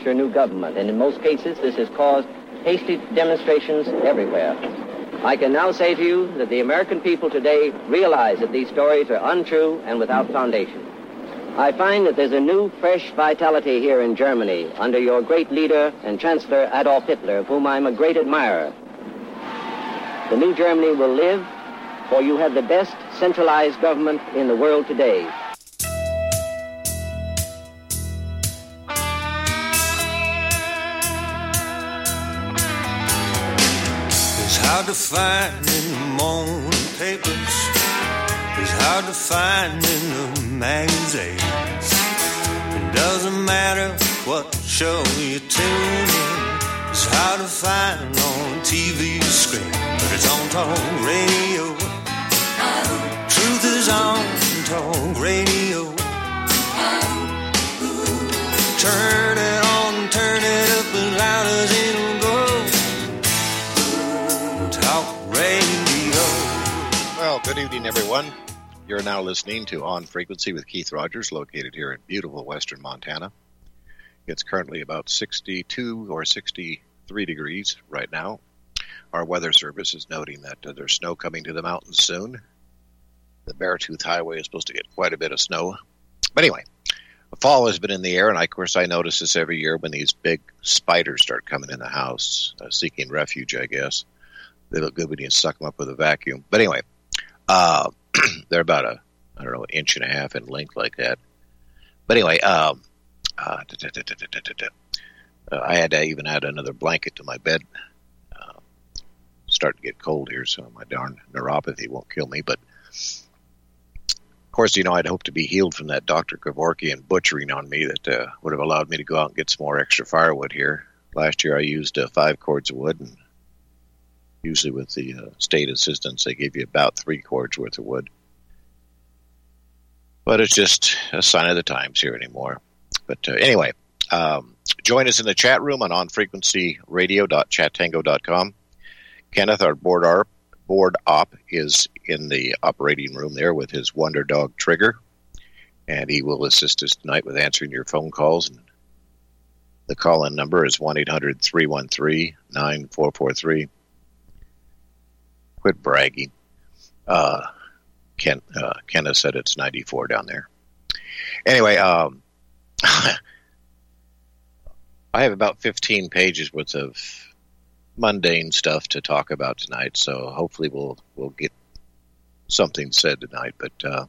your new government, and in most cases this has caused hasty demonstrations everywhere. I can now say to you that the American people today realize that these stories are untrue and without foundation. I find that there's a new, fresh vitality here in Germany under your great leader and Chancellor Adolf Hitler, of whom I'm a great admirer. The new Germany will live, for you have the best centralized government in the world today. It's hard to find in the morning papers. It's hard to find in the magazines. It doesn't matter what show you tune in. It's hard to find on TV screen, but it's on talk radio. Truth is on talk radio. Turn it on, turn it up as loud as it'll go. Talk radio. Well, good evening, everyone. You're now listening to On Frequency with Keith Rogers, located here in beautiful western Montana. It's currently about 62 or 63 degrees right now. Our weather service is noting that there's snow coming to the mountains soon. The Beartooth Highway is supposed to get quite a bit of snow. But anyway, fall has been in the air, and of course I notice this every year when these big spiders start coming in the house, seeking refuge, I guess. They look good when you suck them up with a vacuum. But anyway, they're about inch and a half in length like that. But anyway, I had to even add another blanket to my bed. Starting to get cold here, so my darn neuropathy won't kill me. But of course, you know, I'd hoped to be healed from that Dr. Kevorkian butchering on me that would have allowed me to go out and get some more extra firewood here. Last year I used 5 cords of wood, and usually with the state assistance they give you about 3 cords worth of wood. But it's just a sign of the times here anymore. But anyway, join us in the chat room on onfrequencyradio.chattango.com. Kenneth, our board op, is in the operating room there with his Wonder Dog Trigger, and he will assist us tonight with answering your phone calls. And the call-in number is 1-800-313-9443. Quit bragging. Kenneth said it's 94 down there. Anyway, I have about 15 pages worth of mundane stuff to talk about tonight, so hopefully we'll get something said tonight. But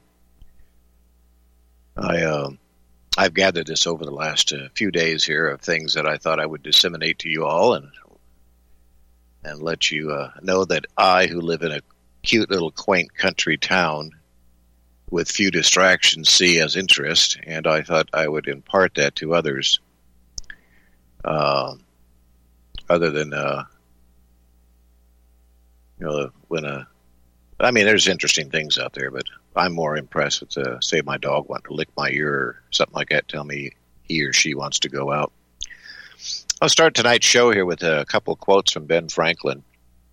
I've gathered this over the last few days here of things that I thought I would disseminate to you all and let you know that I, who live in a cute little quaint country town with few distractions, see as interest, and I thought I would impart that to others. Other than, there's interesting things out there, but I'm more impressed with, say, my dog wanting to lick my ear or something like that, tell me he or she wants to go out. I'll start tonight's show here with a couple of quotes from Ben Franklin.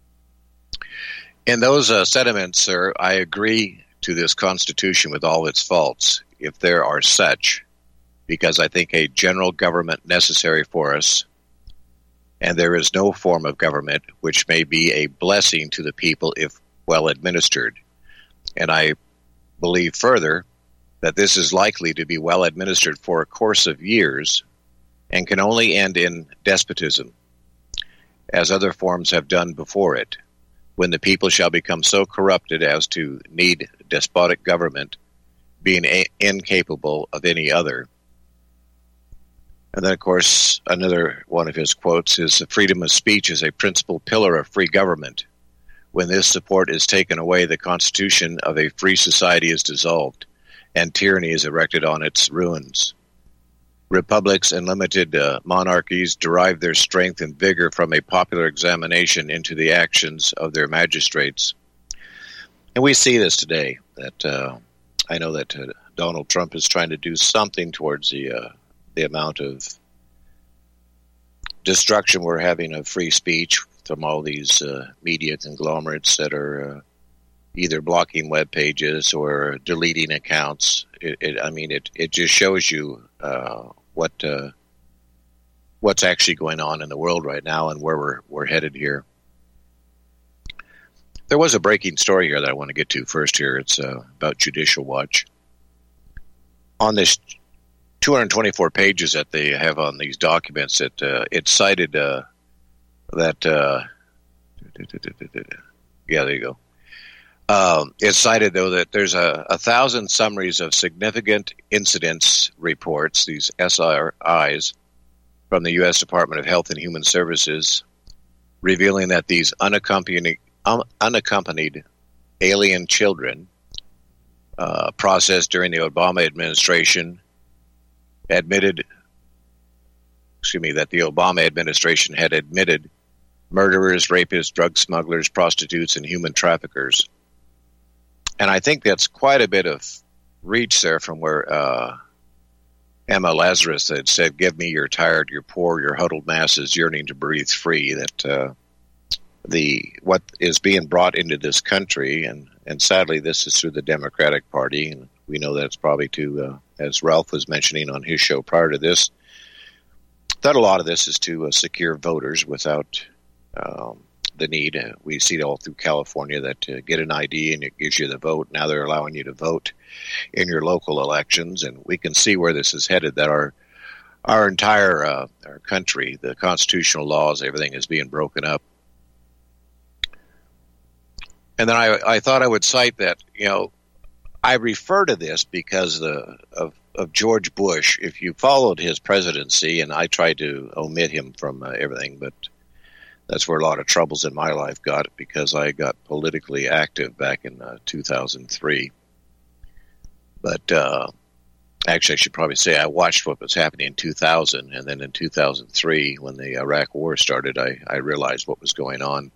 In those sentiments, sir, I agree to this Constitution with all its faults, if there are such, because I think a general government necessary for us, and there is no form of government which may be a blessing to the people if well administered. And I believe further that this is likely to be well administered for a course of years and can only end in despotism, as other forms have done before it, when the people shall become so corrupted as to need despotic government, being incapable of any other. And then, of course, another one of his quotes is, freedom of speech is a principal pillar of free government. When this support is taken away, the constitution of a free society is dissolved, and tyranny is erected on its ruins. Republics and limited monarchies derive their strength and vigor from a popular examination into the actions of their magistrates. And we see this today, that I know that Donald Trump is trying to do something towards the amount of destruction we're having of free speech from all these media conglomerates that are either blocking web pages or deleting accounts. It just shows you what what's actually going on in the world right now and where we're headed here. There was a breaking story here that I want to get to first here. It's about Judicial Watch. On this 224 pages that they have on these documents, it cited that... yeah, there you go. It cited, though, that there's 1,000 summaries of significant incidents reports, these SRIs, from the U.S. Department of Health and Human Services, revealing that these unaccompanied alien children processed during the Obama administration that the Obama administration had admitted murderers, rapists, drug smugglers, prostitutes, and human traffickers. And I think that's quite a bit of reach there from where Emma Lazarus had said, "Give me your tired, your poor, your huddled masses yearning to breathe free." That what is being brought into this country, and sadly this is through the Democratic Party, and we know that it's probably to, as Ralph was mentioning on his show prior to this, that a lot of this is to secure voters without the need. We see it all through California that get an ID and it gives you the vote. Now they're allowing you to vote in your local elections, and we can see where this is headed, that our entire our country, the constitutional laws, everything is being broken up. And then I thought I would cite that, I refer to this because of George Bush. If you followed his presidency, and I tried to omit him from everything, but that's where a lot of troubles in my life got, because I got politically active back in 2003. But actually, I should probably say I watched what was happening in 2000, and then in 2003, when the Iraq War started, I realized what was going on.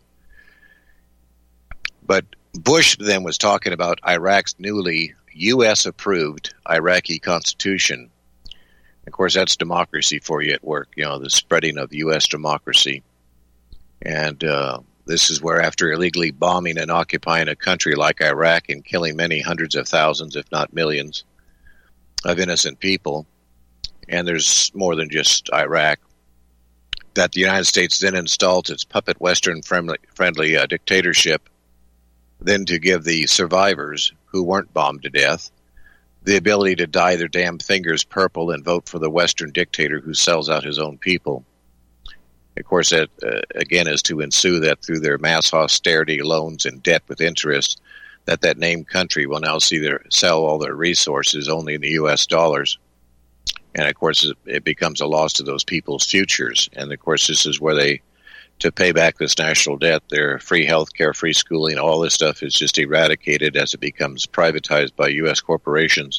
But Bush then was talking about Iraq's newly U.S.-approved Iraqi constitution. Of course, that's democracy for you at work, the spreading of U.S. democracy. And this is where, after illegally bombing and occupying a country like Iraq and killing many hundreds of thousands, if not millions, of innocent people, and there's more than just Iraq, that the United States then installed its puppet Western-friendly dictatorship, then to give the survivors who weren't bombed to death the ability to dye their damn fingers purple and vote for the Western dictator who sells out his own people. Of course, that, again, is to ensue that through their mass austerity, loans, and debt with interest, that named country will now sell all their resources only in the U.S. dollars. And, of course, it becomes a loss to those people's futures. And, of course, this is where to pay back this national debt, their free health care, free schooling, all this stuff is just eradicated as it becomes privatized by U.S. corporations.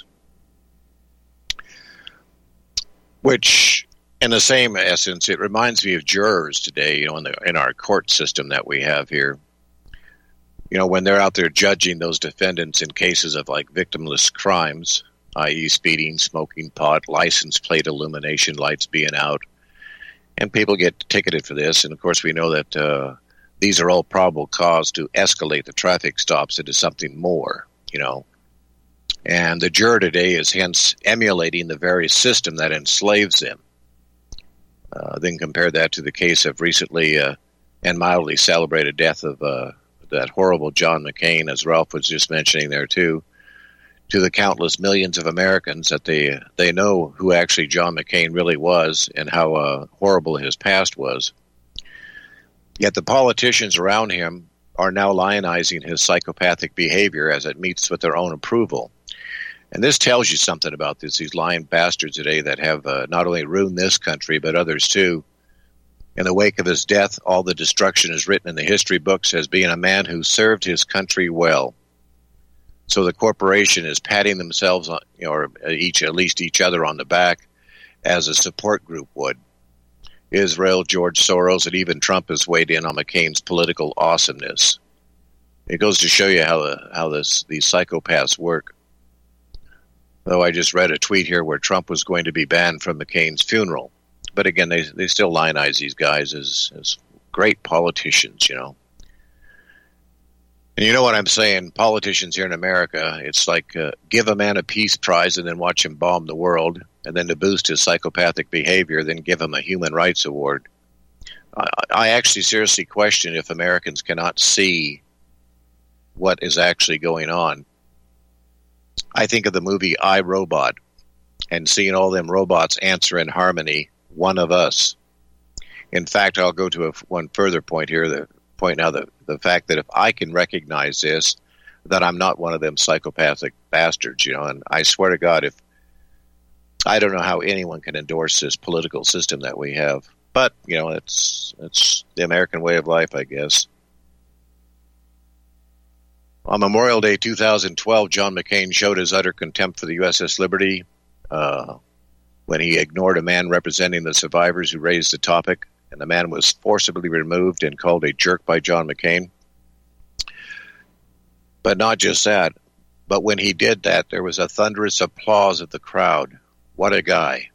Which, in the same essence, it reminds me of jurors today, in our court system that we have here. When they're out there judging those defendants in cases of like victimless crimes, i.e. speeding, smoking pot, license plate illumination, lights being out, and people get ticketed for this. And of course, we know that these are all probable cause to escalate the traffic stops into something more, And the juror today is hence emulating the very system that enslaves them. Then compare that to the case of recently and mildly celebrated death of that horrible John McCain, as Ralph was just mentioning there too, to the countless millions of Americans that they know who actually John McCain really was and how horrible his past was. Yet the politicians around him are now lionizing his psychopathic behavior as it meets with their own approval. And this tells you something about these lying bastards today that have not only ruined this country, but others too. In the wake of his death, all the destruction is written in the history books as being a man who served his country well. So the corporation is patting themselves on, or at least each other on the back, as a support group would. Israel, George Soros, and even Trump has weighed in on McCain's political awesomeness. It goes to show you how these psychopaths work. Though I just read a tweet here where Trump was going to be banned from McCain's funeral. But again, they still lionize these guys as great politicians, And you know what I'm saying? Politicians here in America, it's like give a man a peace prize and then watch him bomb the world, and then to boost his psychopathic behavior, then give him a human rights award. I actually seriously question if Americans cannot see what is actually going on. I think of the movie I, Robot, and seeing all them robots answer in harmony, one of us. In fact, I'll go to one further point here, the fact that if I can recognize this, that I'm not one of them psychopathic bastards, and I swear to God, if I don't know how anyone can endorse this political system that we have. But, it's the American way of life, I guess. On Memorial Day 2012, John McCain showed his utter contempt for the USS Liberty when he ignored a man representing the survivors who raised the topic, and the man was forcibly removed and called a jerk by John McCain. But not just that, but when he did that, there was a thunderous applause of the crowd. What a guy.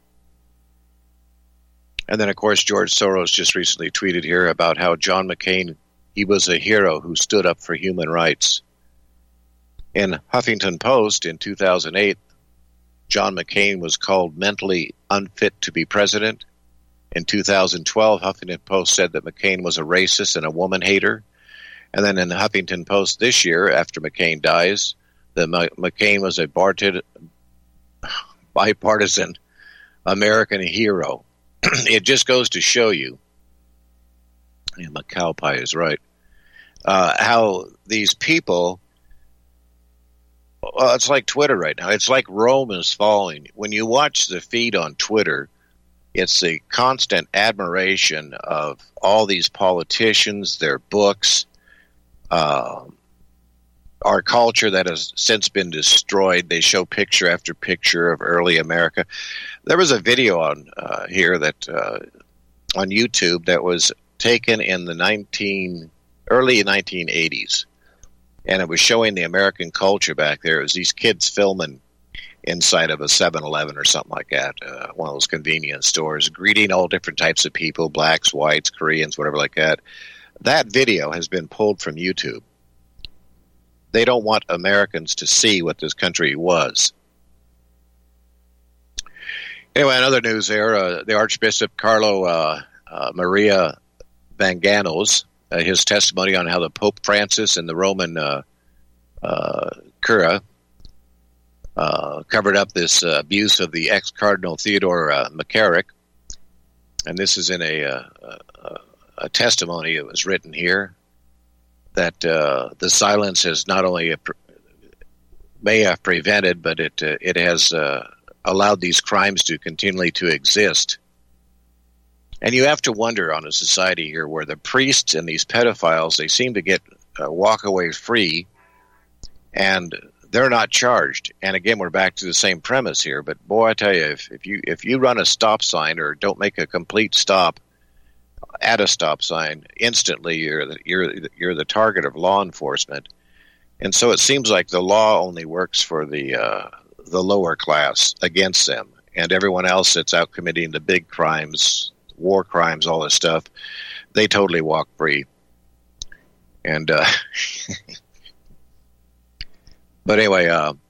And then, of course, George Soros just recently tweeted here about how John McCain, he was a hero who stood up for human rights. In Huffington Post in 2008, John McCain was called mentally unfit to be president. In 2012, Huffington Post said that McCain was a racist and a woman hater. And then in the Huffington Post this year, after McCain dies, that McCain was a bipartisan American hero. It just goes to show you, and my cow pie is right, how these people, well, it's like Twitter right now. It's like Rome is falling. When you watch the feed on Twitter, it's the constant admiration of all these politicians, their books, our culture that has since been destroyed. They show picture after picture of early America. There was a video on here that on YouTube that was taken in the early 1980s, and it was showing the American culture back there. It was these kids filming inside of a 7-Eleven or something like that, one of those convenience stores, greeting all different types of people, blacks, whites, Koreans, whatever like that. That video has been pulled from YouTube. They don't want Americans to see what this country was. Anyway, in other news there, the Archbishop Carlo Maria Vanganos, his testimony on how the Pope Francis and the Roman Cura covered up this abuse of the ex-Cardinal Theodore McCarrick. And this is in a testimony that was written here, that the silence has not only may have prevented, but it has allowed these crimes to continually to exist. And you have to wonder on a society here where the priests and these pedophiles, they seem to get walk away free, and they're not charged. And again, we're back to the same premise here. But boy, I tell you, if you run a stop sign or don't make a complete stop at a stop sign, instantly you're the target of law enforcement. And so it seems like the law only works for the lower class against them, and everyone else that's out committing the big crimes, war crimes, all this stuff, they totally walk free. And but anyway,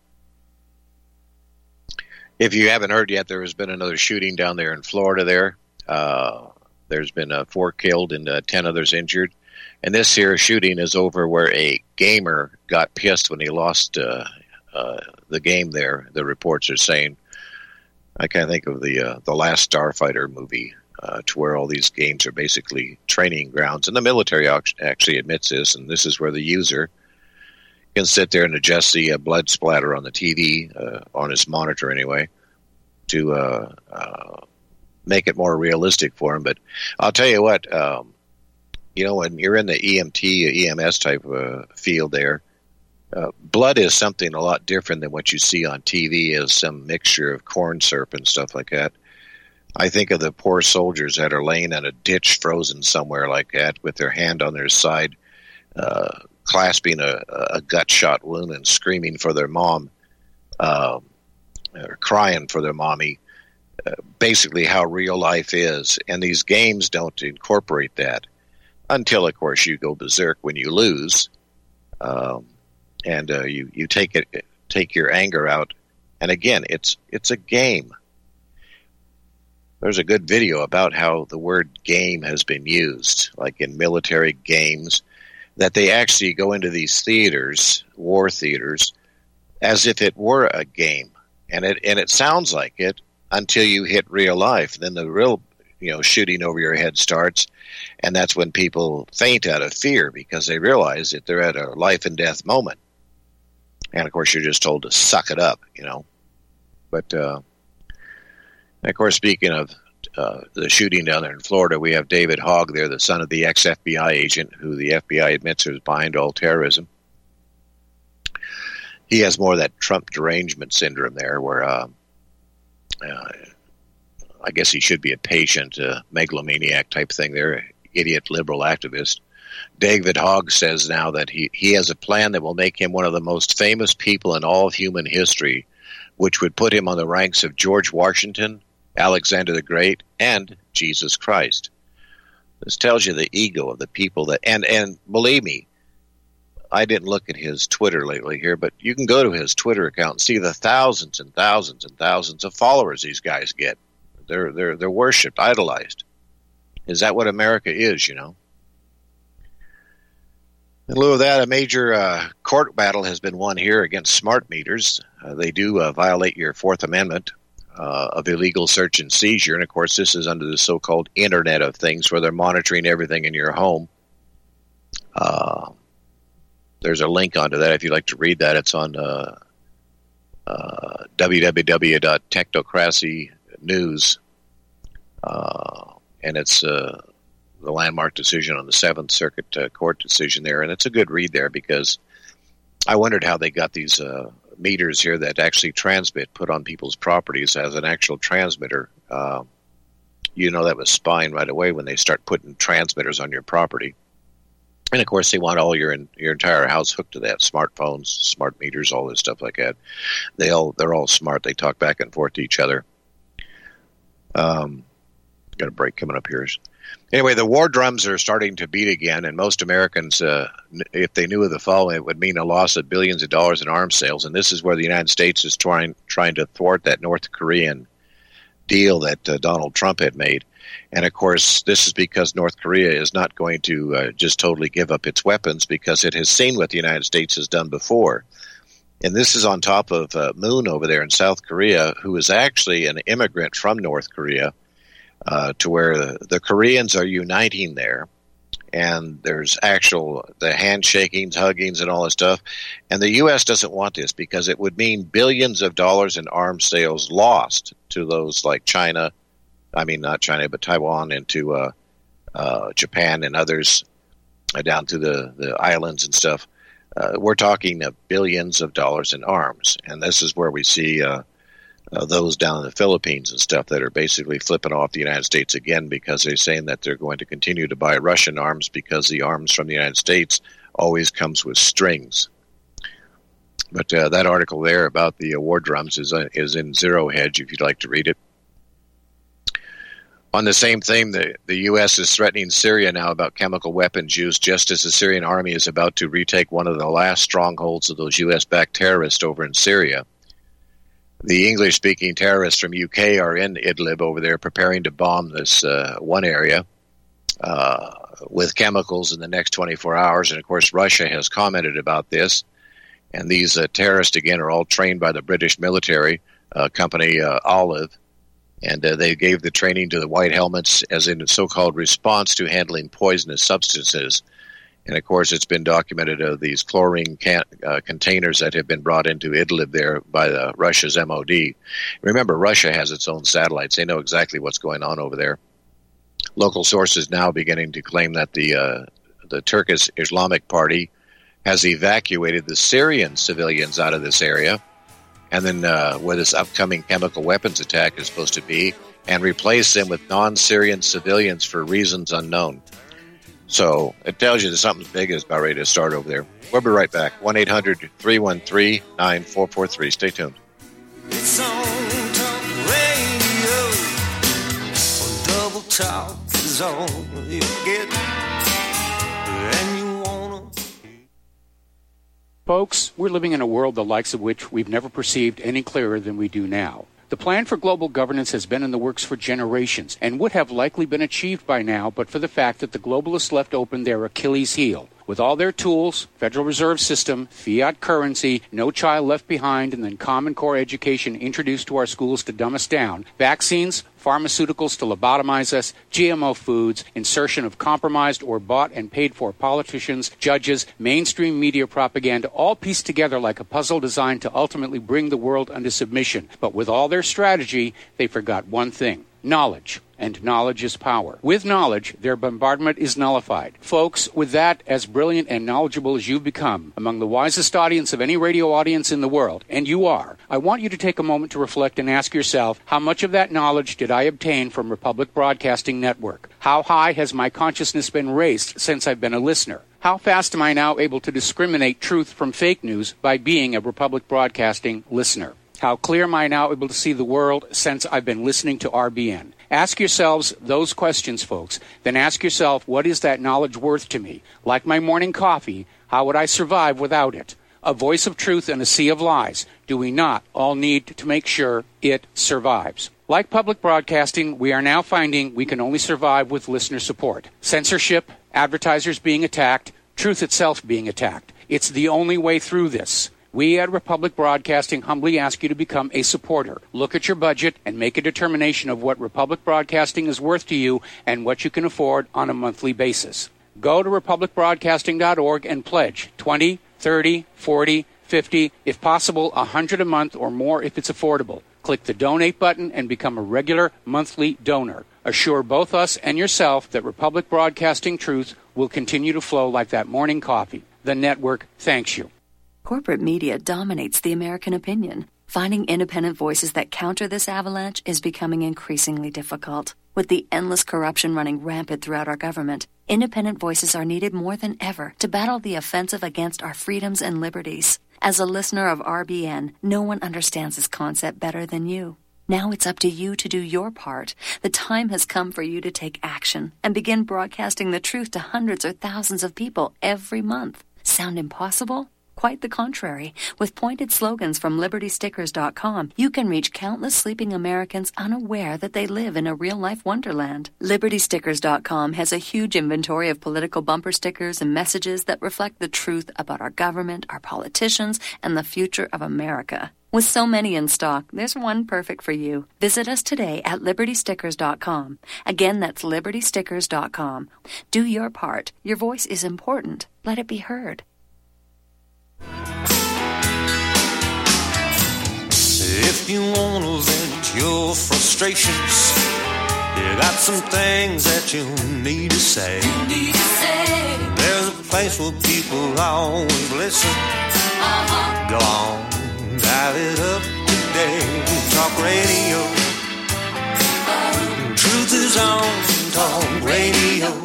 if you haven't heard yet, there has been another shooting down there in Florida there. There's been 4 killed and 10 others injured. And this here shooting is over where a gamer got pissed when he lost the game there, the reports are saying. I kind of think of the Last Starfighter movie, to where all these games are basically training grounds. And the military actually admits this, and this is where the user can sit there and adjust the blood splatter on the TV, on his monitor anyway, to make it more realistic for him. But I'll tell you what, when you're in the EMT, EMS type field there, blood is something a lot different than what you see on TV as some mixture of corn syrup and stuff like that. I think of the poor soldiers that are laying in a ditch frozen somewhere like that with their hand on their side, clasping a gut shot wound and screaming for their mom, or crying for their mommy, basically how real life is. And these games don't incorporate that until, of course, you go berserk when you lose. and you take your anger out. And again, it's a game. There's a good video about how the word game has been used, like in military games, that they actually go into these theaters, war theaters, as if it were a game. And it sounds like it until you hit real life. Then the real, shooting over your head starts, and that's when people faint out of fear because they realize that they're at a life and death moment. And of course, you're just told to suck it up, But of course, speaking of the shooting down there in Florida, we have David Hogg there, the son of the ex-FBI agent who the FBI admits is behind all terrorism. He has more of that Trump derangement syndrome there, where I guess he should be a patient, megalomaniac type thing there, idiot liberal activist. David Hogg says now that he has a plan that will make him one of the most famous people in all of human history, which would put him on the ranks of George Washington, Alexander the Great, and Jesus Christ. This tells you the ego of the people that, and believe me, I didn't look at his Twitter lately here, but you can go to his Twitter account and see the thousands and thousands and thousands of followers these guys get. They're worshipped, idolized. Is that what America is, In lieu of that, a major court battle has been won here against smart meters. They do violate your Fourth Amendment of illegal search and seizure. And, of course, this is under the so-called Internet of Things, where they're monitoring everything in your home. There's a link onto that if you'd like to read that. It's on www.technocracy.news. And it's the landmark decision on the Seventh Circuit Court decision there. And it's a good read there because I wondered how they got these meters here that actually transmit, put on people's properties as an actual transmitter. That was spying right away when they start putting transmitters on your property. And, of course, they want all your entire house hooked to that, smartphones, smart meters, all this stuff like that. They're all smart. They talk back and forth to each other. Got a break coming up here. Anyway, the war drums are starting to beat again, and most Americans, if they knew of the following, it would mean a loss of billions of dollars in arms sales. And this is where the United States is trying to thwart that North Korean deal that Donald Trump had made. And, of course, this is because North Korea is not going to just totally give up its weapons because it has seen what the United States has done before. And this is on top of Moon over there in South Korea, who is actually an immigrant from North Korea, to where the Koreans are uniting there. And there's the handshakings, huggings, and all this stuff. And the U.S. doesn't want this because it would mean billions of dollars in arms sales lost to those like China. I mean, not China, but Taiwan, and to Japan and others down to the islands and stuff. We're talking billions of dollars in arms. And this is where we see those down in the Philippines and stuff that are basically flipping off the United States again because they're saying that they're going to continue to buy Russian arms because the arms from the United States always comes with strings. But that article there about the war drums is in Zero Hedge if you'd like to read it. On the same theme, the U.S. is threatening Syria now about chemical weapons use, just as the Syrian army is about to retake one of the last strongholds of those U.S.-backed terrorists over in Syria. The English-speaking terrorists from UK are in Idlib over there preparing to bomb this one area with chemicals in the next 24 hours. And, of course, Russia has commented about this. And these terrorists, again, are all trained by the British military company Olive. And they gave the training to the White Helmets as in a so-called response to handling poisonous substances. And, of course, it's been documented of these chlorine containers that have been brought into Idlib there by Russia's MOD. Remember, Russia has its own satellites. They know exactly what's going on over there. Local sources now beginning to claim that the Turkish Islamic Party has evacuated the Syrian civilians out of this area, and then where this upcoming chemical weapons attack is supposed to be, and replace them with non-Syrian civilians for reasons unknown. So it tells you that something big is about ready to start over there. We'll be right back. 1-800-313-9443. Stay tuned. It's on Talk Radio. Double Talk is all you get. And you wanna. Folks, we're living in a world the likes of which we've never perceived any clearer than we do now. The plan for global governance has been in the works for generations and would have likely been achieved by now but for the fact that the globalists left open their Achilles heel. With all their tools, Federal Reserve System, fiat currency, no child left behind, and then Common Core education introduced to our schools to dumb us down, vaccines, pharmaceuticals to lobotomize us, GMO foods, insertion of compromised or bought and paid for politicians, judges, mainstream media propaganda, all pieced together like a puzzle designed to ultimately bring the world under submission. But with all their strategy, they forgot one thing: knowledge. And knowledge is power. With knowledge, their bombardment is nullified. Folks, with that, as brilliant and knowledgeable as you've become, among the wisest audience of any radio audience in the world, and you are, I want you to take a moment to reflect and ask yourself, how much of that knowledge did I obtain from Republic Broadcasting Network? How high has my consciousness been raised since I've been a listener? How fast am I now able to discriminate truth from fake news by being a Republic Broadcasting listener? How clear am I now able to see the world since I've been listening to RBN? Ask yourselves those questions, folks. Then ask yourself, what is that knowledge worth to me? Like my morning coffee, how would I survive without it? A voice of truth in a sea of lies. Do we not all need to make sure it survives? Like public broadcasting, we are now finding we can only survive with listener support. Censorship, advertisers being attacked, truth itself being attacked. It's the only way through this. We at Republic Broadcasting humbly ask you to become a supporter. Look at your budget and make a determination of what Republic Broadcasting is worth to you and what you can afford on a monthly basis. Go to republicbroadcasting.org and pledge $20, $30, $40, $50, if possible, $100 a month or more if it's affordable. Click the donate button and become a regular monthly donor. Assure both us and yourself that Republic Broadcasting truth will continue to flow like that morning coffee. The network thanks you. Corporate media dominates the American opinion. Finding independent voices that counter this avalanche is becoming increasingly difficult. With the endless corruption running rampant throughout our government, independent voices are needed more than ever to battle the offensive against our freedoms and liberties. As a listener of RBN, no one understands this concept better than you. Now it's up to you to do your part. The time has come for you to take action and begin broadcasting the truth to hundreds or thousands of people every month. Sound impossible? Quite the contrary. With pointed slogans from LibertyStickers.com, you can reach countless sleeping Americans unaware that they live in a real-life wonderland. LibertyStickers.com has a huge inventory of political bumper stickers and messages that reflect the truth about our government, our politicians, and the future of America. With so many in stock, there's one perfect for you. Visit us today at LibertyStickers.com. Again, that's LibertyStickers.com. Do your part. Your voice is important. Let it be heard. If you want to vent your frustrations, you got some things that you need to say. There's a place where people always listen. Go on, dial it up today. Talk radio. Truth is on Talk Radio.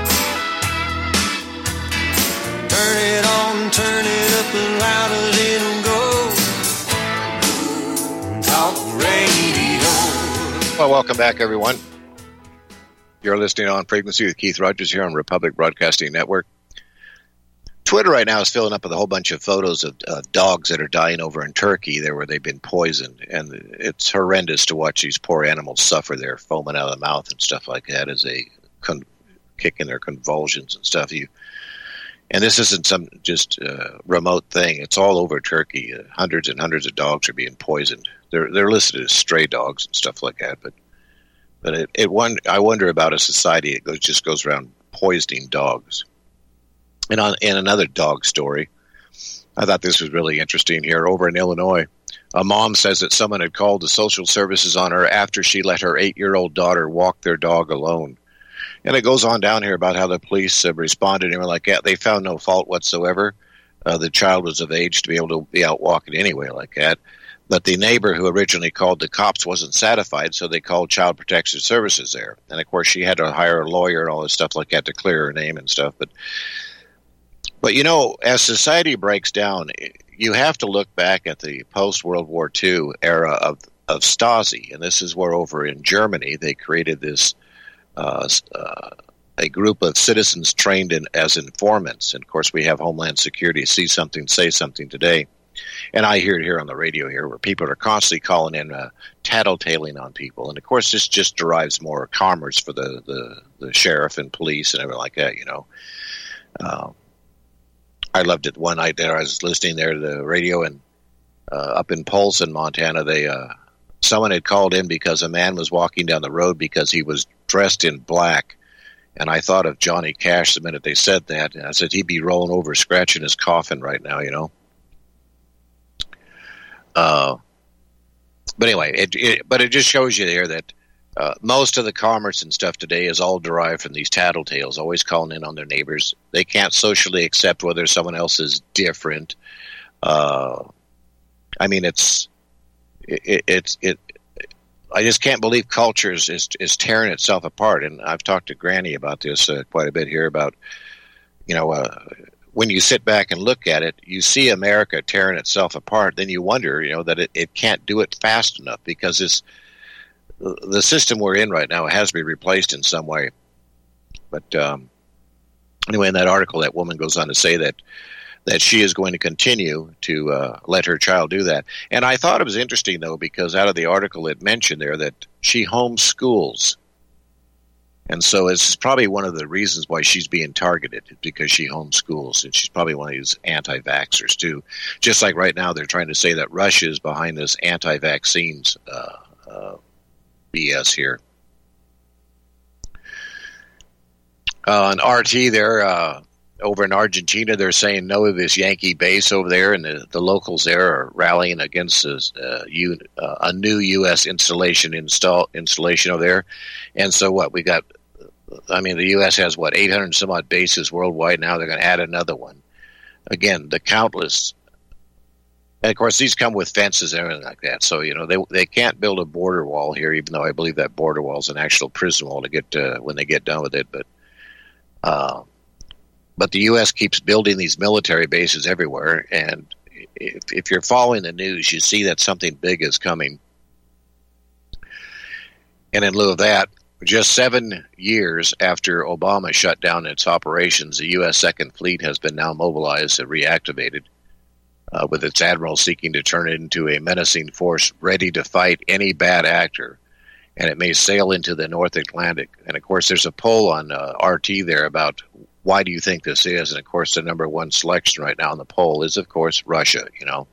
Turn it on, turn it up as loud as it'll go. Talk Radio. Well, welcome back, everyone. You're listening on Frequency with Keith Rogers here on Republic Broadcasting Network. Twitter right now is filling up with a whole bunch of photos of dogs that are dying over in Turkey, there where they've been poisoned, and it's horrendous to watch these poor animals suffer. They're foaming out of the mouth and stuff like that as they kick in their convulsions and stuff. And this isn't some just remote thing. It's all over Turkey. Hundreds and hundreds of dogs are being poisoned. They're listed as stray dogs and stuff like that. But I wonder about a society that just goes around poisoning dogs. And in another dog story, I thought this was really interesting here. Over in Illinois, a mom says that someone had called the social services on her after she let her 8-year-old daughter walk their dog alone. And it goes on down here about how the police responded and were like, yeah, they found no fault whatsoever. The child was of age to be able to be out walking anyway like that. But the neighbor who originally called the cops wasn't satisfied, so they called Child Protection Services there. And, of course, she had to hire a lawyer and all this stuff like that to clear her name and stuff. But you know, as society breaks down, you have to look back at the post-World War II era of Stasi. And this is where over in Germany they created this a group of citizens trained as informants. And, of course, we have Homeland Security, see something, say something today. And I hear it here on the radio here where people are constantly calling in, tattletaling on people. And, of course, this just derives more commerce for the sheriff and police and everything like that, you know. I loved it one night there. I was listening there to the radio, and up in Polson, Montana, someone had called in because a man was walking down the road because he was dressed in black. And I thought of Johnny Cash the minute they said that. And I said, he'd be rolling over, scratching his coffin right now, you know. But anyway, it just shows you there that most of the commerce and stuff today is all derived from these tattletales, always calling in on their neighbors. They can't socially accept whether someone else is different. I mean, I just can't believe culture is tearing itself apart. And I've talked to Granny about this quite a bit here about, you know, when you sit back and look at it, you see America tearing itself apart. Then you wonder, you know, that it can't do it fast enough because the system we're in right now has to be replaced in some way. But anyway, in that article, that woman goes on to say that she is going to continue to let her child do that. And I thought it was interesting, though, because out of the article it mentioned there that she homeschools. And so it's probably one of the reasons why she's being targeted, because she homeschools. And she's probably one of these anti-vaxxers, too. Just like right now they're trying to say that Russia is behind this anti-vaccines BS here. On RT there, over in Argentina, they're saying no to this Yankee base over there, and the locals there are rallying against a new U.S. installation over there. And so what? We got, I mean, the U.S. has, 800 and some odd bases worldwide now. They're going to add another one. Again, the countless. And, of course, these come with fences and everything like that. So, you know, they can't build a border wall here, even though I believe that border wall is an actual prison wall to get when they get done with it. But the U.S. keeps building these military bases everywhere, and if you're following the news, you see that something big is coming. And in lieu of that, just 7 years after Obama shut down its operations, the U.S. Second Fleet has been now mobilized and reactivated, with its admiral seeking to turn it into a menacing force ready to fight any bad actor. And it may sail into the North Atlantic. And, of course, there's a poll on RT there about why do you think this is? And, of course, the number one selection right now in the poll is, of course, Russia, you know.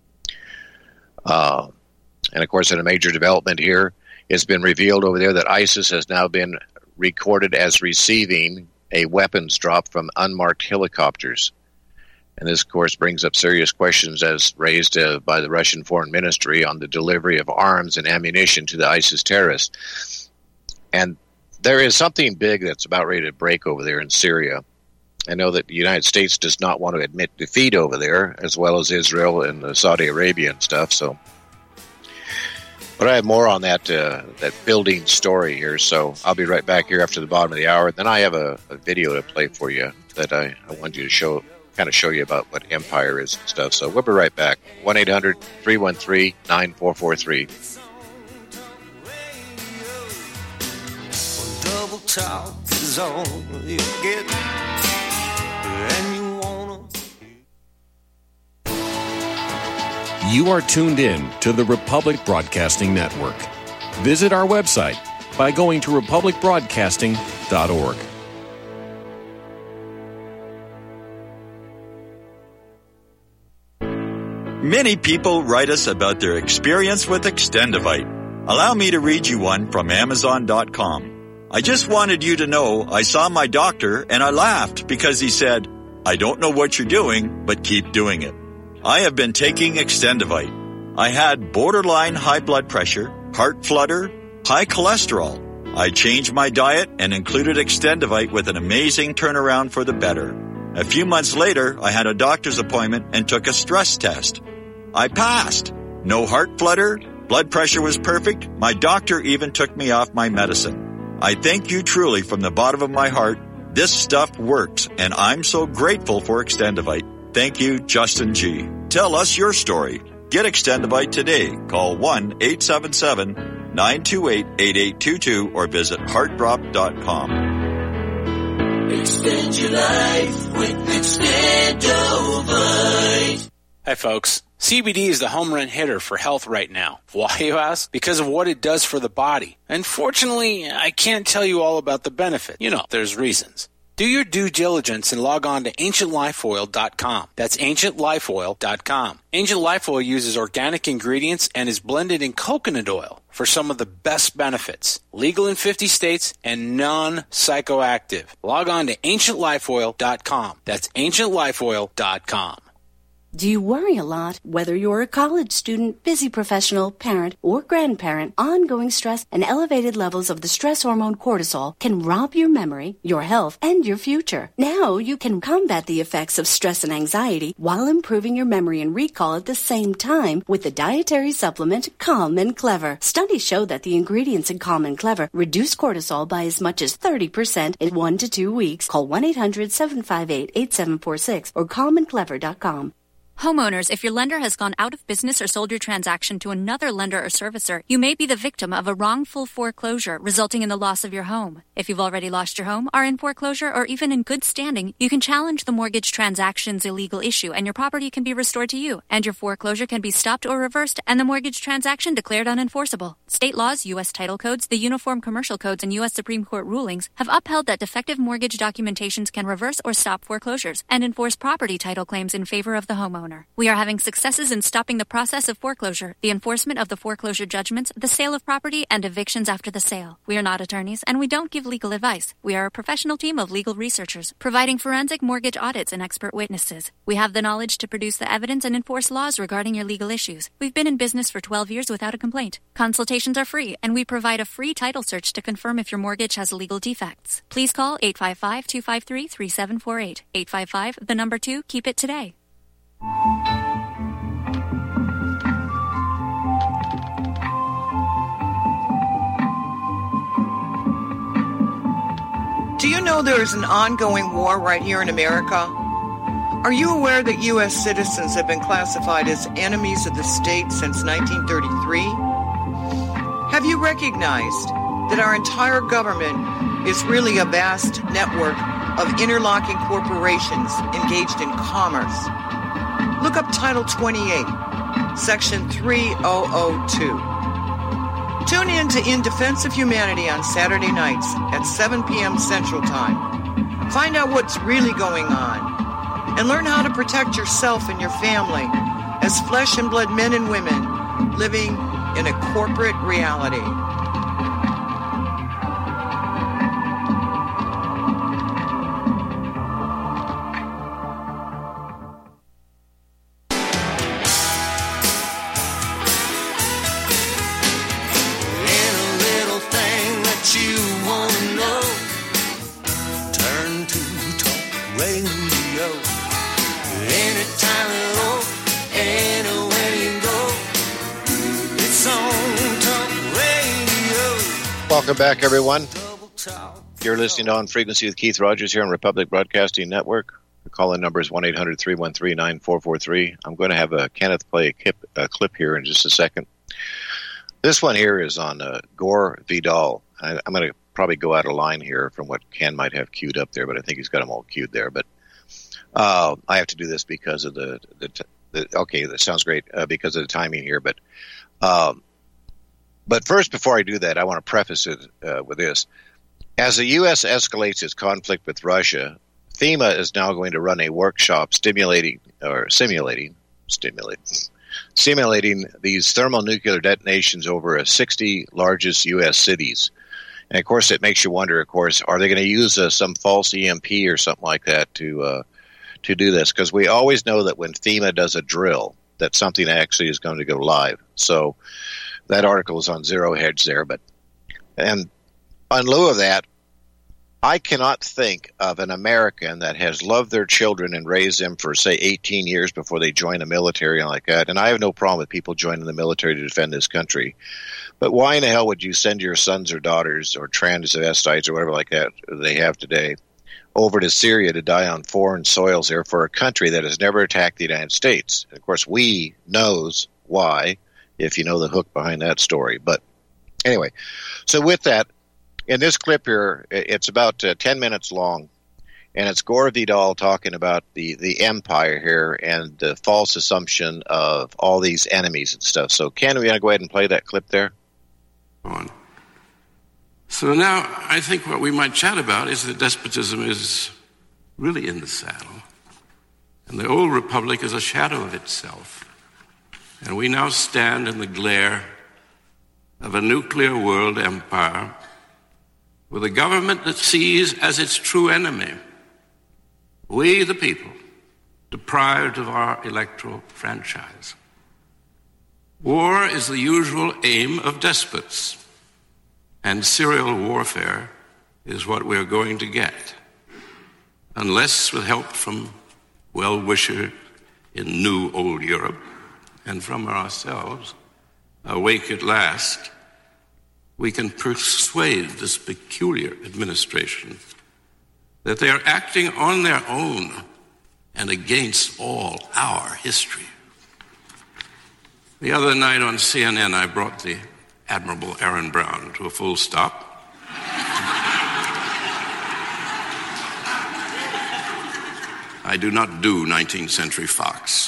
And, of course, in a major development here, it's been revealed over there that ISIS has now been recorded as receiving a weapons drop from unmarked helicopters. And this, of course, brings up serious questions as raised by the Russian Foreign Ministry on the delivery of arms and ammunition to the ISIS terrorists. And there is something big that's about ready to break over there in Syria. I know that the United States does not want to admit defeat over there, as well as Israel and Saudi Arabia and stuff. So, but I have more on that building story here. So I'll be right back here after the bottom of the hour. Then I have a video to play for you that I want you to show you about what empire is and stuff. So we'll be right back. 1-800-313-9443. Double talk is all you get, and you wanna. You are tuned in to the Republic Broadcasting Network. Visit our website by going to republicbroadcasting.org. Many people write us about their experience with Extendivite. Allow me to read you one from Amazon.com. I just wanted you to know I saw my doctor and I laughed because he said, "I don't know what you're doing, but keep doing it." I have been taking Extendivite. I had borderline high blood pressure, heart flutter, high cholesterol. I changed my diet and included Extendivite with an amazing turnaround for the better. A few months later, I had a doctor's appointment and took a stress test. I passed. No heart flutter. Blood pressure was perfect. My doctor even took me off my medicine. I thank you truly from the bottom of my heart. This stuff works, and I'm so grateful for Extendivite. Thank you, Justin G. Tell us your story. Get Extendivite today. Call 1-877-928-8822 or visit heartdrop.com. Extend your life with Extendovite. Hi, folks. CBD is the home run hitter for health right now. Why, you ask? Because of what it does for the body. Unfortunately, I can't tell you all about the benefit. You know, there's reasons. Do your due diligence and log on to AncientLifeOil.com. That's AncientLifeOil.com. Ancient Life Oil uses organic ingredients and is blended in coconut oil for some of the best benefits. Legal in 50 states and non-psychoactive. Log on to AncientLifeOil.com. That's AncientLifeOil.com. Do you worry a lot? Whether you're a college student, busy professional, parent, or grandparent, ongoing stress and elevated levels of the stress hormone cortisol can rob your memory, your health, and your future. Now you can combat the effects of stress and anxiety while improving your memory and recall at the same time with the dietary supplement Calm and Clever. Studies show that the ingredients in Calm and Clever reduce cortisol by as much as 30% in 1 to 2 weeks. Call 1-800-758-8746 or calmandclever.com. Homeowners, if your lender has gone out of business or sold your transaction to another lender or servicer, you may be the victim of a wrongful foreclosure resulting in the loss of your home. If you've already lost your home, are in foreclosure, or even in good standing, you can challenge the mortgage transaction's illegal issue and your property can be restored to you, and your foreclosure can be stopped or reversed and the mortgage transaction declared unenforceable. State laws, U.S. title codes, the Uniform Commercial Codes, and U.S. Supreme Court rulings have upheld that defective mortgage documentations can reverse or stop foreclosures and enforce property title claims in favor of the homeowner. We are having successes in stopping the process of foreclosure, the enforcement of the foreclosure judgments, the sale of property, and evictions after the sale. We are not attorneys, and we don't give legal advice. We are a professional team of legal researchers, providing forensic mortgage audits and expert witnesses. We have the knowledge to produce the evidence and enforce laws regarding your legal issues. We've been in business for 12 years without a complaint. Consultations are free, and we provide a free title search to confirm if your mortgage has legal defects. Please call 855-253-3748. 855, the number 2, keep it today. Do you know there is an ongoing war right here in America? Are you aware that U.S. citizens have been classified as enemies of the state since 1933? Have you recognized that our entire government is really a vast network of interlocking corporations engaged in commerce? Look up Title 28, Section 3002. Tune in to In Defense of Humanity on Saturday nights at 7 p.m. Central Time. Find out what's really going on and learn how to protect yourself and your family as flesh and blood men and women living in a corporate reality. Welcome back, everyone. You're listening to On Frequency with Keith Rogers here on Republic Broadcasting Network. The call-in number is 1-800-313-9443. I'm going to have Kenneth play a clip here in just a second. This one here is on Gore Vidal. I'm going to probably go out of line here from what Ken might have queued up there, but I think he's got them all queued there. But I have to do this because of okay, that sounds great, because of the timing here. But first, before I do that, I want to preface it with this. As the U.S. escalates its conflict with Russia, FEMA is now going to run a workshop simulating these thermonuclear detonations over 60 largest U.S. cities. And, of course, it makes you wonder, of course, are they going to use some false EMP or something like that to do this? Because we always know that when FEMA does a drill, that something actually is going to go live. So that article is on Zero Hedge there. And in lieu of that, I cannot think of an American that has loved their children and raised them for, say, 18 years before they join the military and like that. And I have no problem with people joining the military to defend this country. But why in the hell would you send your sons or daughters or transvestites or whatever like that they have today over to Syria to die on foreign soils there for a country that has never attacked the United States? And of course, we knows why, if you know the hook behind that story. But anyway, so with that, in this clip here, it's about 10 minutes long, And it's Gore Vidal talking about the empire here and the false assumption of all these enemies and stuff. So Ken, we want to go ahead and play that clip there? On. So now I think what we might chat about is that despotism is really in the saddle. And the old republic is a shadow of itself. And we now stand in the glare of a nuclear world empire with a government that sees as its true enemy we, the people, deprived of our electoral franchise. War is the usual aim of despots, and serial warfare is what we're going to get, unless with help from well-wishers in new old Europe and from ourselves, awake at last, we can persuade this peculiar administration that they are acting on their own and against all our history. The other night on CNN, I brought the Admirable Aaron Brown to a full stop. I do not do 19th century Fox.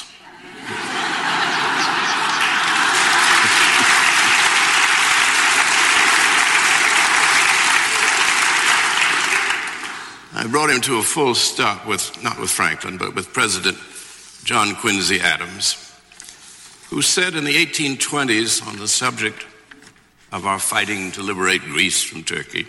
I brought him to a full stop not with Franklin, but with President John Quincy Adams, who said in the 1820s on the subject of our fighting to liberate Greece from Turkey,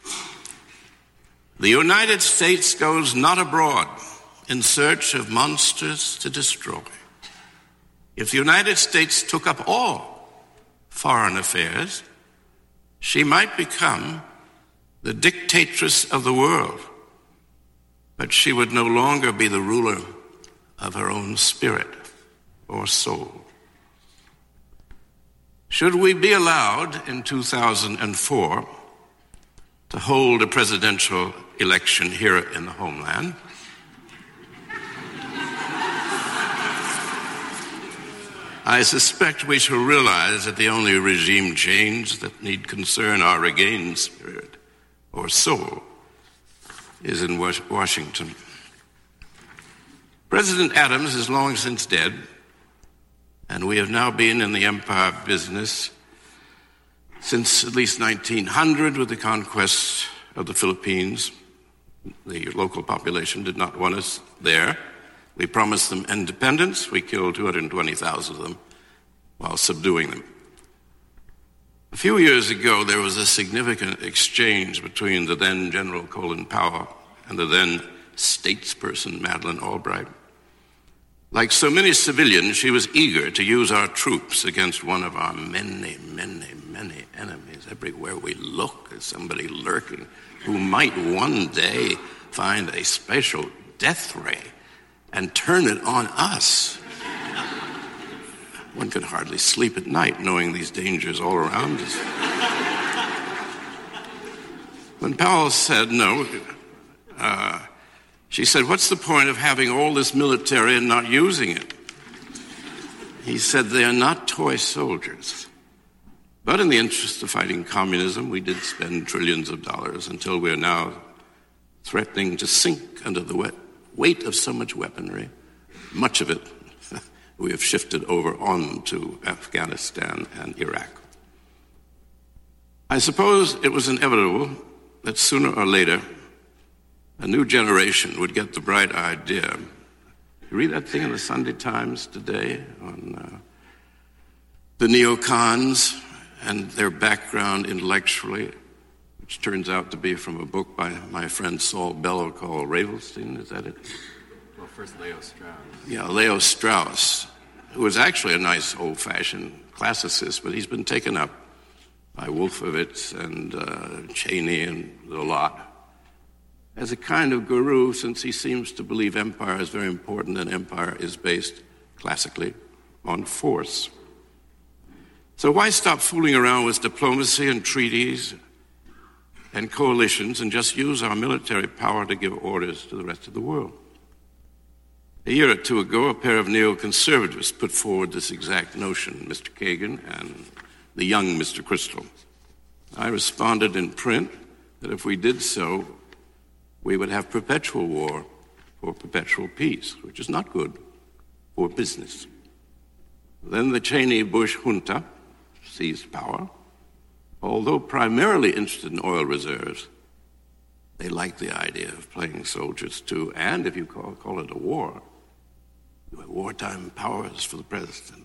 "The United States goes not abroad in search of monsters to destroy. If the United States took up all foreign affairs, she might become the dictatress of the world, but she would no longer be the ruler of her own spirit or soul." Should we be allowed in 2004 to hold a presidential election here in the homeland, I suspect we shall realize that the only regime change that need concern our regained spirit or soul is in Washington. President Adams is long since dead, and we have now been in the empire business since at least 1900 with the conquest of the Philippines. The local population did not want us there. We promised them independence. We killed 220,000 of them while subduing them. A few years ago, there was a significant exchange between the then General Colin Powell and the then statesperson Madeleine Albright. Like so many civilians, she was eager to use our troops against one of our many, many, many enemies. Everywhere we look, there's somebody lurking who might one day find a special death ray and turn it on us. One could hardly sleep at night knowing these dangers all around us. When Powell said no, she said, "What's the point of having all this military and not using it?" He said, "They are not toy soldiers. But in the interest of fighting communism, we did spend trillions of dollars until we're now threatening to sink under the weight of so much weaponry. Much of it we have shifted over on to Afghanistan and Iraq. I suppose it was inevitable that sooner or later a new generation would get the bright idea. You read that thing in the Sunday Times today on the neocons and their background intellectually, which turns out to be from a book by my friend Saul Bellow called Ravelstein, is that it? Well, first Leo Strauss. Yeah, Leo Strauss, who was actually a nice old-fashioned classicist, but he's been taken up by Wolfowitz and Cheney and the lot as a kind of guru, since he seems to believe empire is very important and empire is based classically on force. So why stop fooling around with diplomacy and treaties and coalitions and just use our military power to give orders to the rest of the world? A year or two ago, a pair of neoconservatives put forward this exact notion, Mr. Kagan and the young Mr. Crystal. I responded in print that if we did so, we would have perpetual war for perpetual peace, which is not good for business. Then the Cheney-Bush junta seized power. Although primarily interested in oil reserves, they liked the idea of playing soldiers too, and if you call it a war, you have wartime powers for the president.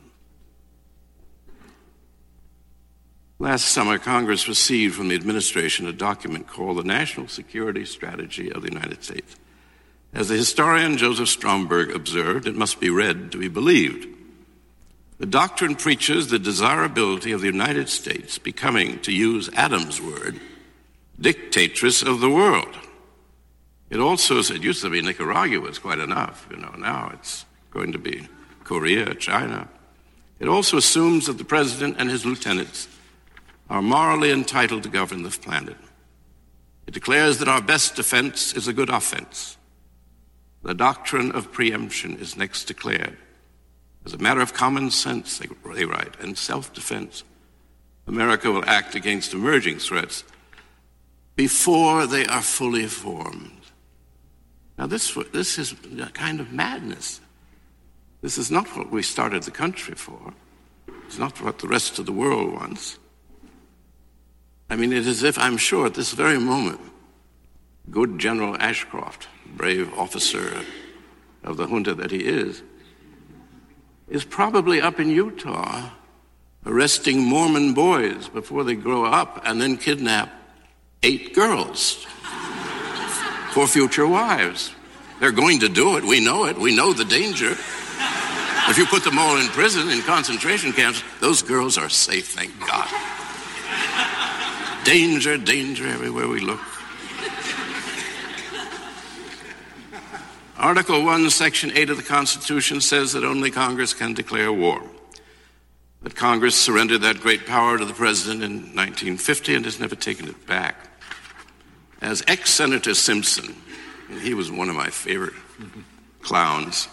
Last summer, Congress received from the administration a document called the National Security Strategy of the United States. As the historian Joseph Stromberg observed, it must be read to be believed. The doctrine preaches the desirability of the United States becoming, to use Adams' word, dictatress of the world. It also said, it used to be Nicaragua was quite enough, now it's going to be Korea, China. It also assumes that the president and his lieutenants are morally entitled to govern the planet. It declares that our best defense is a good offense. The doctrine of preemption is next declared. As a matter of common sense, they write, and self-defense, America will act against emerging threats before they are fully formed. Now, this is a kind of madness. This is not what we started the country for. It's not what the rest of the world wants. I mean, it is as if, I'm sure, at this very moment, good General Ashcroft, brave officer of the junta that he is probably up in Utah arresting Mormon boys before they grow up and then kidnap 8 girls for future wives. They're going to do it. We know it. We know the danger. If you put them all in prison, in concentration camps, those girls are safe, thank God. Danger, danger everywhere we look. Article 1, Section 8 of the Constitution says that only Congress can declare war. But Congress surrendered that great power to the president in 1950 and has never taken it back. As ex-Senator Simpson, and he was one of my favorite clowns,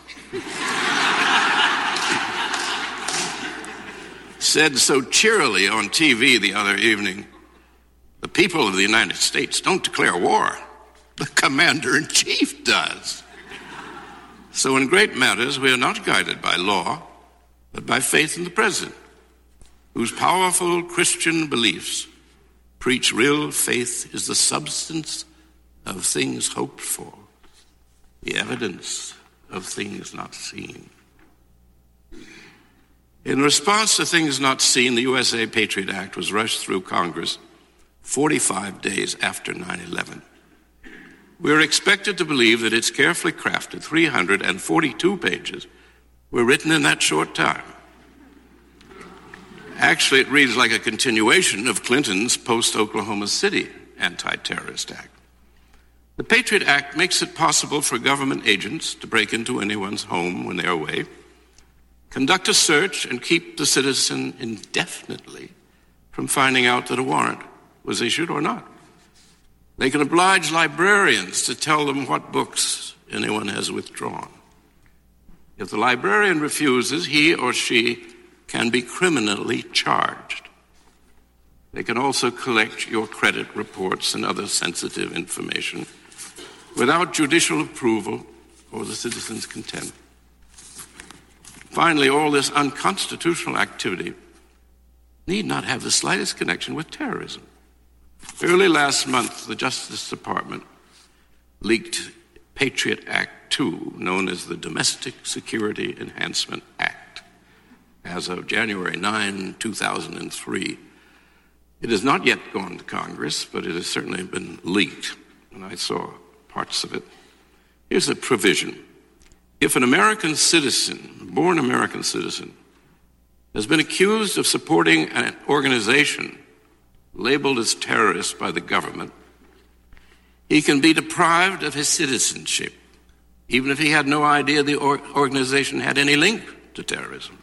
said so cheerily on TV the other evening, the people of the United States don't declare war. The commander-in-chief does. So in great matters, we are not guided by law, but by faith in the president, whose powerful Christian beliefs preach real faith is the substance of things hoped for, the evidence of things not seen. In response to things not seen, the USA Patriot Act was rushed through Congress 45 days after 9/11. We are expected to believe that its carefully crafted 342 pages were written in that short time. Actually, it reads like a continuation of Clinton's post-Oklahoma City Anti-Terrorist Act. The Patriot Act makes it possible for government agents to break into anyone's home when they're away, conduct a search, and keep the citizen indefinitely from finding out that a warrant was issued or not. They can oblige librarians to tell them what books anyone has withdrawn. If the librarian refuses, he or she can be criminally charged. They can also collect your credit reports and other sensitive information without judicial approval or the citizen's consent. Finally, all this unconstitutional activity need not have the slightest connection with terrorism. Early last month, the Justice Department leaked Patriot Act 2, known as the Domestic Security Enhancement Act, as of January 9, 2003. It has not yet gone to Congress, but it has certainly been leaked, and I saw parts of it. Here's a provision. If an American citizen, born American citizen, has been accused of supporting an organization labeled as terrorist by the government, he can be deprived of his citizenship, even if he had no idea the organization had any link to terrorism.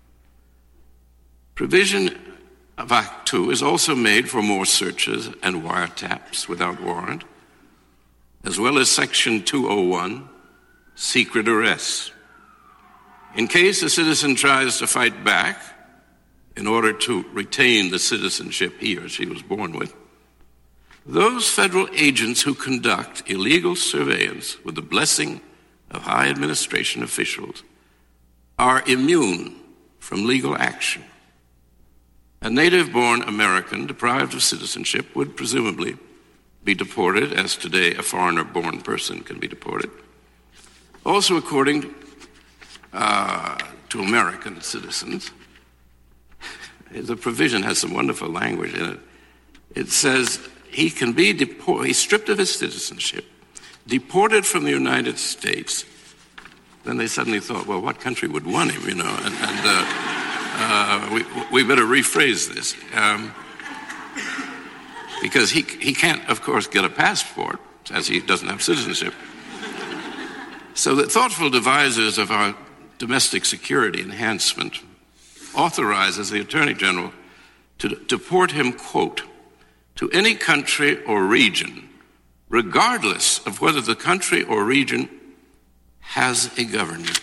Provision of Act 2 is also made for more searches and wiretaps without warrant, as well as Section 201, secret arrests. In case a citizen tries to fight back in order to retain the citizenship he or she was born with, those federal agents who conduct illegal surveillance with the blessing of high administration officials are immune from legal action. A native-born American deprived of citizenship would presumably be deported, as today a foreigner-born person can be deported. Also, according to American citizens, the provision has some wonderful language in it. It says he can be deported, he's stripped of his citizenship, deported from the United States. Then they suddenly thought, well, what country would want him, you know? We better rephrase this. Because he can't, of course, get a passport, as he doesn't have citizenship. So the thoughtful devisers of our domestic security enhancement authorizes the Attorney General to deport him, quote, to any country or region, regardless of whether the country or region has a government.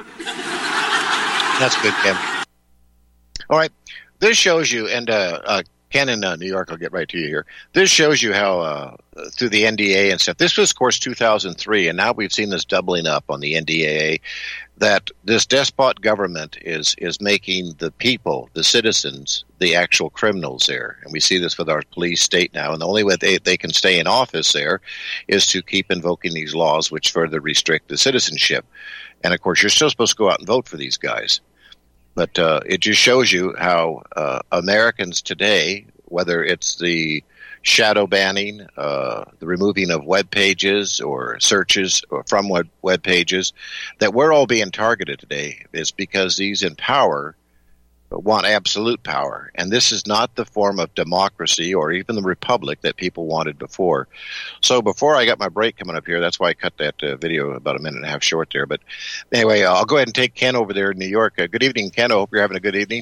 That's good, Ken. All right. This shows you, and Ken in New York, I'll get right to you here. This shows you how, through the NDAA and stuff, this was, of course, 2003, and now we've seen this doubling up on the NDAA, that this despot government is making the people, the citizens, the actual criminals there. And we see this with our police state now, and the only way they can stay in office there is to keep invoking these laws which further restrict the citizenship. And, of course, you're still supposed to go out and vote for these guys. But it just shows you how Americans today, whether it's the shadow banning, the removing of web pages or searches from web pages, that we're all being targeted today is because these in power want absolute power. And this is not the form of democracy or even the republic that people wanted before. So before I got my break coming up here, that's why I cut that video about a minute and a half short there. But anyway, I'll go ahead and take Ken over there in New York. Good evening, Ken. I hope you're having a good evening.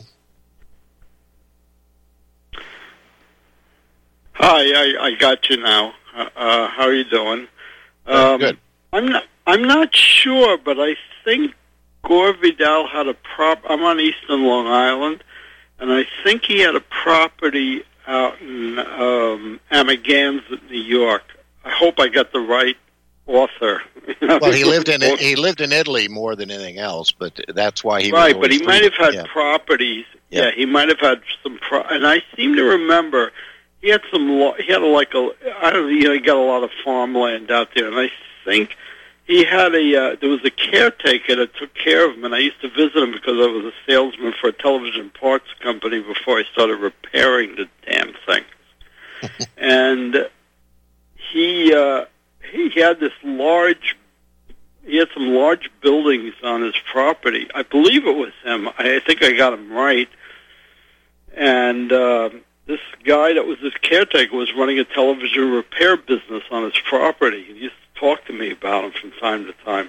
Hi, I got you now. How are you doing? Good. I'm not sure, but I think Gore Vidal had a I'm on Eastern Long Island, and I think he had a property out in Amagansett, New York. I hope I got the right author. Well, he lived in Italy more than anything else, but that's why he right. was But he might have had properties. Yeah, he might have had some. And I seem to remember he had some. He had I don't know. He got a lot of farmland out there, and I think he had there was a caretaker that took care of him, and I used to visit him because I was a salesman for a television parts company before I started repairing the damn things. And he had this he had some large buildings on his property. I believe it was him. I think I got him right. And this guy that was his caretaker was running a television repair business on his property. He used to talk to me about him from time to time.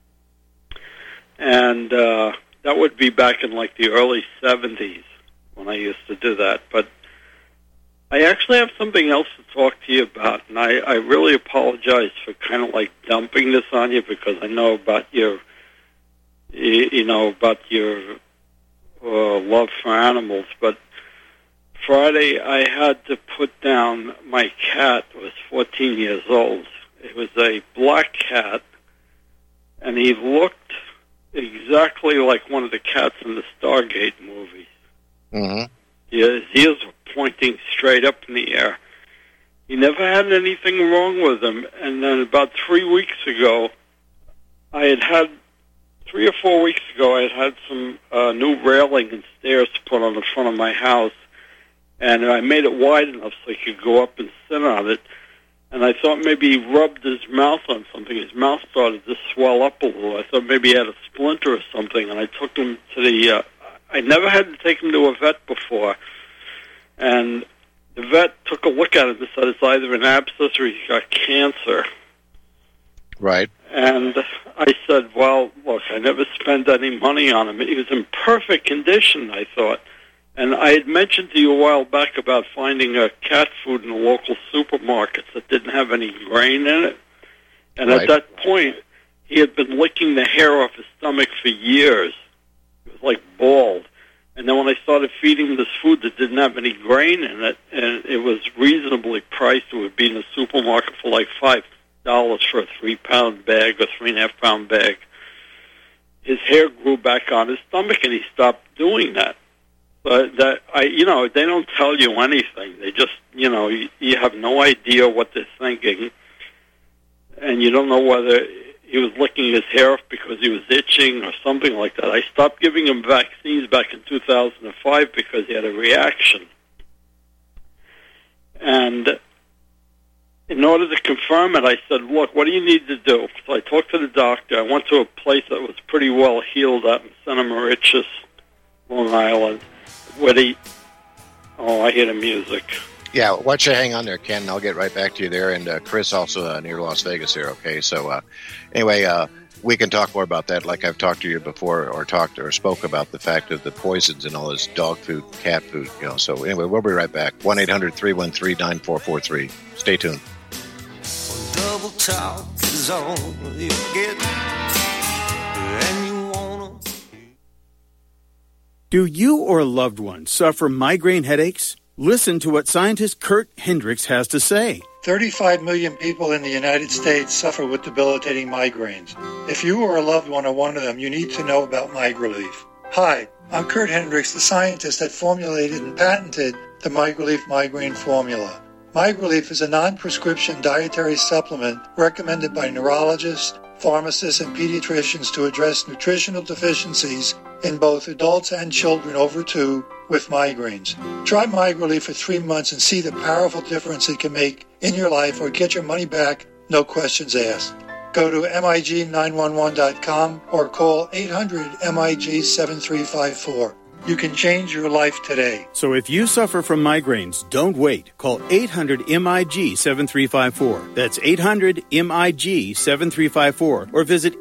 And that would be back in like the early 70s when I used to do that. But I actually have something else to talk to you about, and I really apologize for kind of like dumping this on you because I know about your, about your love for animals. But Friday I had to put down my cat, who was 14 years old. It was a black cat, and he looked exactly like one of the cats in the Stargate movies. Mm-hmm. His ears were pointing straight up in the air. He never had anything wrong with him. And then about 3 weeks ago, 3 or 4 weeks ago, I had some new railing and stairs put on the front of my house. And I made it wide enough so he could go up and sit on it. And I thought maybe he rubbed his mouth on something. His mouth started to swell up a little. I thought maybe he had a splinter or something. And I took him to the... I never had to take him to a vet before. And the vet took a look at it and said it's either an abscess or he's got cancer. Right. And I said, well, look, I never spent any money on him. He was in perfect condition, I thought. And I had mentioned to you a while back about finding cat food in the local supermarkets that didn't have any grain in it. And at that point, he had been licking the hair off his stomach for years. It was like bald. And then when I started feeding him this food that didn't have any grain in it, and it was reasonably priced, it would be in the supermarket for like $5 for a 3-pound bag or 3.5-pound bag. His hair grew back on his stomach, and he stopped doing that. But they don't tell you anything. They just, you have no idea what they're thinking, and you don't know whether he was licking his hair off because he was itching or something like that. I stopped giving him vaccines back in 2005 because he had a reaction. And in order to confirm it, I said, look, what do you need to do? So I talked to the doctor. I went to a place that was pretty well healed out in Santa Mauritius, Long Island, where I hear the music. Yeah, why don't you hang on there, Ken? I'll get right back to you there. And Chris, also near Las Vegas here, okay? So anyway, we can talk more about that like I've talked to you before or spoke about the fact of the poisons and all this dog food, cat food, So anyway, we'll be right back. 1-800-313-9443. Stay tuned. Double talk is all you get, and you wanna. Do you or a loved one suffer migraine headaches? Listen to what scientist Kurt Hendricks has to say. 35 million people in the United States suffer with debilitating migraines. If you or a loved one are one of them, you need to know about MigraLief. Hi, I'm Kurt Hendricks, the scientist that formulated and patented the MigraLief migraine formula. MigraLief is a non-prescription dietary supplement recommended by neurologists, pharmacists, and pediatricians to address nutritional deficiencies in both adults and children over 2 with migraines. Try MigraLief for 3 months and see the powerful difference it can make in your life, or get your money back, no questions asked. Go to MIG911.com or call 800-MIG-7354. You can change your life today. So if you suffer from migraines, don't wait. Call 800-MIG-7354. That's 800-MIG-7354. Or visit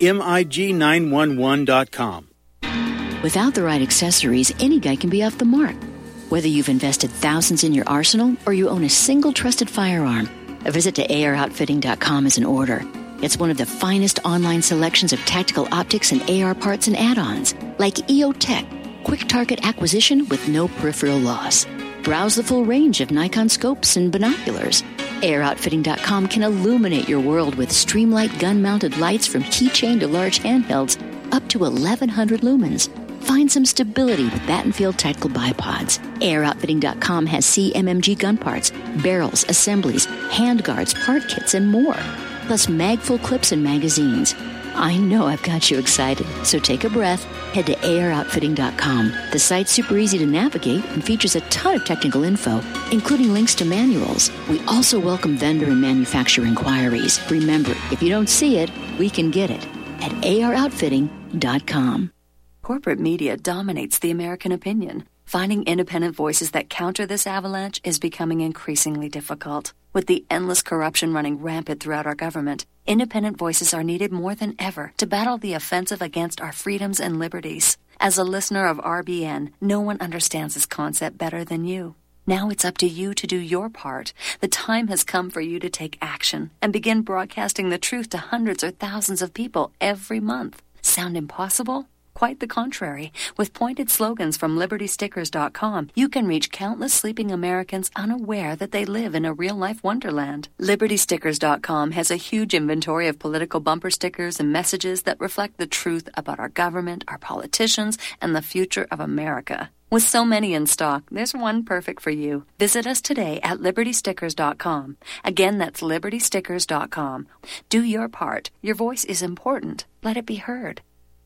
MIG911.com. Without the right accessories, any guy can be off the mark. Whether you've invested thousands in your arsenal or you own a single trusted firearm, a visit to AROutfitting.com is in order. It's one of the finest online selections of tactical optics and AR parts and add-ons, like EOTech, quick target acquisition with no peripheral loss. Browse the full range of Nikon scopes and binoculars. AROutfitting.com can illuminate your world with Streamlight gun-mounted lights from keychain to large handhelds up to 1,100 lumens. Find some stability with Battenfield Tactical Bipods. AROutfitting.com has CMMG gun parts, barrels, assemblies, handguards, part kits, and more. Plus mag-full clips and magazines. I know I've got you excited, so take a breath. Head to AROutfitting.com. The site's super easy to navigate and features a ton of technical info, including links to manuals. We also welcome vendor and manufacturer inquiries. Remember, if you don't see it, we can get it at AROutfitting.com. Corporate media dominates the American opinion. Finding independent voices that counter this avalanche is becoming increasingly difficult. With the endless corruption running rampant throughout our government, independent voices are needed more than ever to battle the offensive against our freedoms and liberties. As a listener of RBN, no one understands this concept better than you. Now it's up to you to do your part. The time has come for you to take action and begin broadcasting the truth to hundreds or thousands of people every month. Sound impossible? Quite the contrary. With pointed slogans from LibertyStickers.com, you can reach countless sleeping Americans unaware that they live in a real-life wonderland. LibertyStickers.com has a huge inventory of political bumper stickers and messages that reflect the truth about our government, our politicians, and the future of America. With so many in stock, there's one perfect for you. Visit us today at LibertyStickers.com. Again, that's LibertyStickers.com. Do your part. Your voice is important. Let it be heard.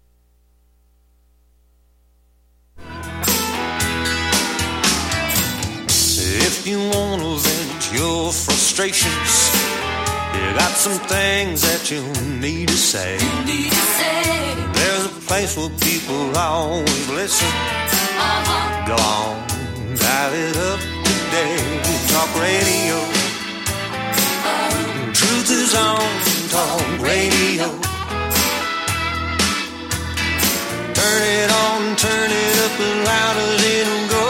If you want to vent your frustrations, you got some things that you need to say. There's a place where people always listen. Go on, dial it up today. Talk radio. Truth is on Talk Radio. Turn it on, turn it up as loud as it'll go.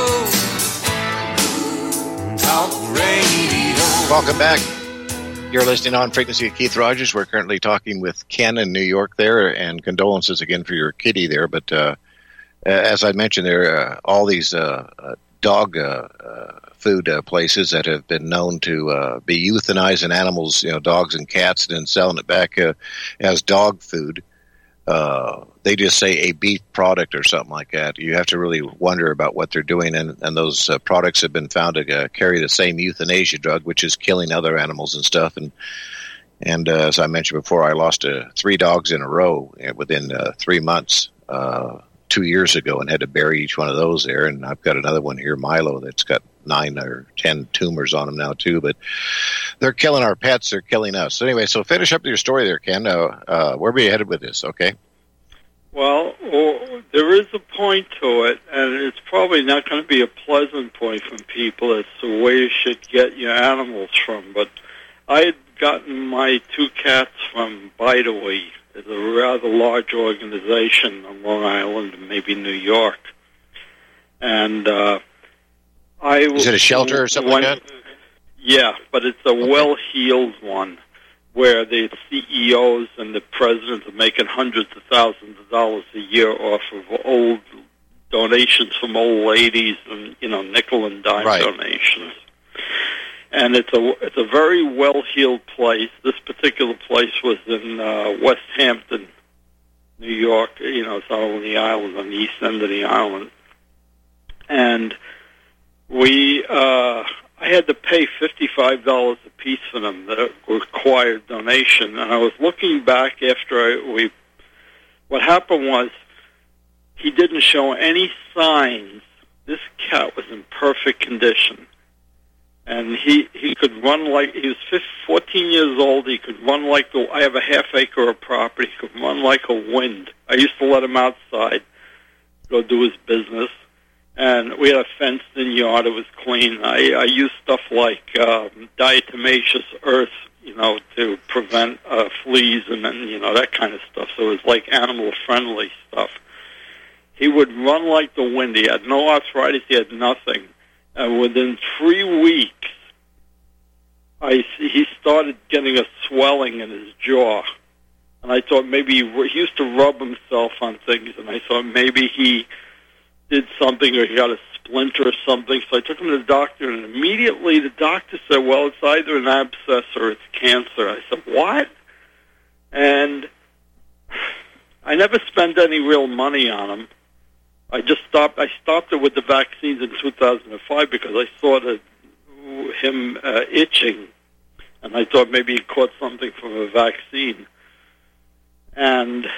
Talk Radio. Welcome back. You're listening on Frequency with Keith Rogers. We're currently talking with Ken in New York there, and condolences again for your kitty there. But as I mentioned, there are all these dog food places that have been known to be euthanizing animals, dogs and cats, and then selling it back as dog food. They just say a beef product or something like that. You have to really wonder about what they're doing, and those products have been found to carry the same euthanasia drug, which is killing other animals and stuff. And as I mentioned before, I lost 3 dogs in a row within 3 months 2 years ago, and had to bury each one of those there. And I've got another one here, Milo, that's got 9 or 10 tumors on him now too. But they're killing our pets; they're killing us. So anyway, so finish up your story there, Ken. Where are we headed with this? Okay. Well, there is a point to it, and it's probably not going to be a pleasant point from people as to where you should get your animals from. But I had gotten my 2 cats from Bidawee. It's a rather large organization on Long Island and maybe New York. And is it a shelter or something like that? Yeah, but it's a well-heeled one where the CEOs and the presidents are making hundreds of thousands of dollars a year off of old donations from old ladies and nickel and dime donations. And it's a very well-heeled place. This particular place was in West Hampton, New York. It's out on the island, on the east end of the island. And I had to pay $55 a piece for them, the required donation. And I was looking back after what happened was he didn't show any signs. This cat was in perfect condition. And he could run like, he was 14 years old, he could run like I have a half acre of property, he could run like a wind. I used to let him outside, go do his business. And we had a fenced-in yard, it was clean. I used stuff like diatomaceous earth, to prevent fleas and then, that kind of stuff. So it was like animal-friendly stuff. He would run like the wind. He had no arthritis, he had nothing. And within 3 weeks, he started getting a swelling in his jaw. And I thought maybe he used to rub himself on things, and I thought maybe he did something or he got a splinter or something. So I took him to the doctor, and immediately the doctor said, well, it's either an abscess or it's cancer. I said, what? And I never spent any real money on him. I stopped it with the vaccines in 2005 because I saw him itching, and I thought maybe he caught something from a vaccine. And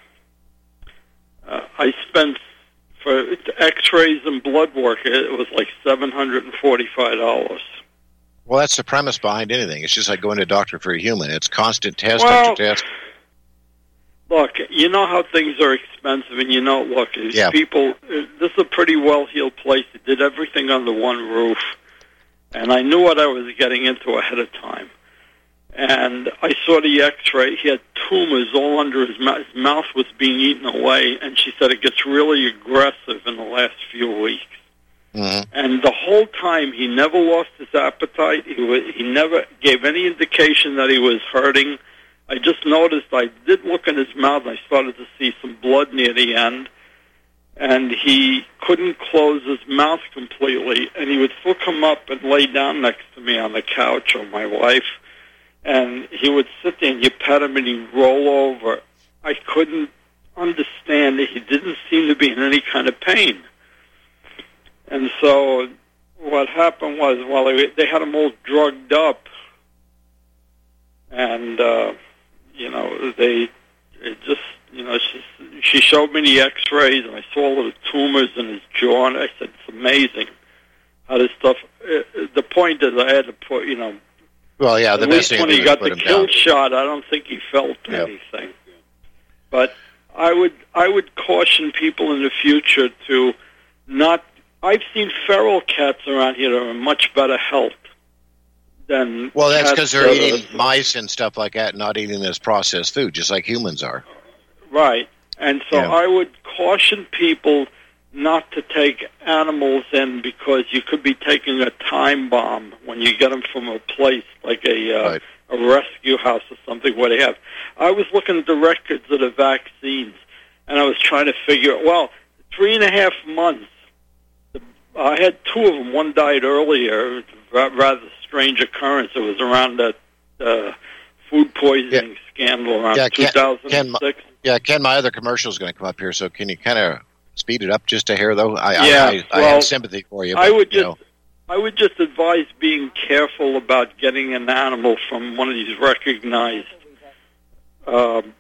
I spent, for X-rays and blood work, it was like $745. Well, that's the premise behind anything. It's just like going to a doctor for a human. It's constant test after test. Look, you know how things are expensive, and people, this is a pretty well-heeled place. They did everything under one roof, and I knew what I was getting into ahead of time. And I saw the X-ray. He had tumors all under his mouth. His mouth was being eaten away, and she said it gets really aggressive in the last few weeks. Mm-hmm. And the whole time, he never lost his appetite. He never gave any indication that he was hurting. I just noticed, I did look in his mouth, and I started to see some blood near the end, and he couldn't close his mouth completely, and he would still come up and lay down next to me on the couch, or my wife, and he would sit there, and you pet him, and he'd roll over. I couldn't understand that he didn't seem to be in any kind of pain. And so what happened was, they had him all drugged up, and she showed me the X-rays, and I saw all the tumors in his jaw, and I said, it's amazing how this stuff. The point is, I had to put, well, yeah, at least when he got the kill shot, I don't think he felt anything. But I would caution people in the future to not. I've seen feral cats around here that are in much better health. Well, that's because they're eating mice and stuff like that, not eating this processed food, just like humans are. Right. And so I would caution people not to take animals in because you could be taking a time bomb when you get them from a place like a rescue house or something where they have. I was looking at the records of the vaccines, and I was trying to figure, 3.5 months. I had 2 of them. One died earlier. Rather strange occurrence. It was around that food poisoning scandal around 2006. Ken, my other commercial is going to come up here, so can you kind of speed it up just a hair, though? I have sympathy for you. But, I would just advise being careful about getting an animal from one of these recognized